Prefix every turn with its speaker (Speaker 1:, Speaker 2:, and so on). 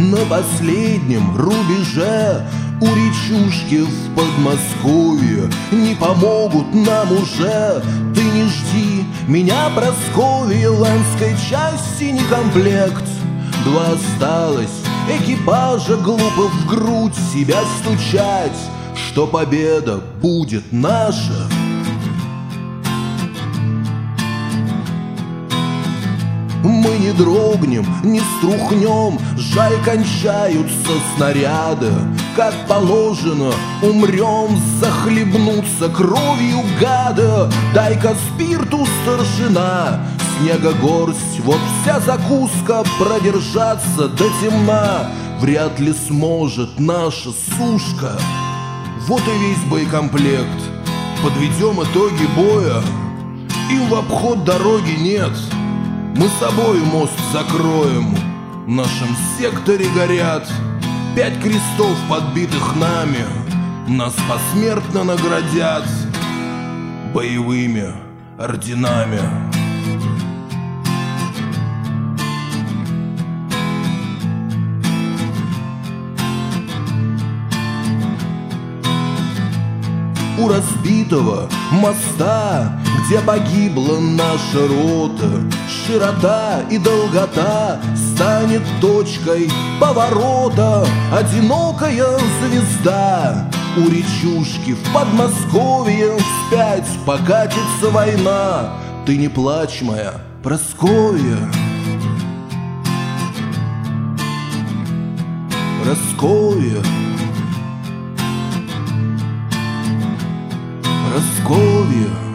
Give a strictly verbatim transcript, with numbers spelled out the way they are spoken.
Speaker 1: На последнем рубеже у речушки в Подмосковье не помогут нам уже. Ты не жди меня, Прасковья, ланской части не комплект. Два осталось, экипажа глупо в грудь себя стучать, что победа будет наша. Мы не дрогнем, не струхнем, жаль, кончаются снаряды. Как положено, умрем, захлебнуться кровью гада. Дай-ка спирту, старшина, снега горсть, вот вся закуска. Продержаться до темна вряд ли сможет наша сушка. Вот и весь боекомплект. Подведем итоги боя, им в обход дороги нет. Мы собой мост закроем, в нашем секторе горят пять крестов, подбитых нами. Нас посмертно наградят боевыми орденами. У разбитого моста, где погибла наша рота, широта и долгота станет точкой поворота. Одинокая звезда у речушки в Подмосковье вспять покатится война. Ты не плачь, моя Прасковья, Прасковья, Прасковья.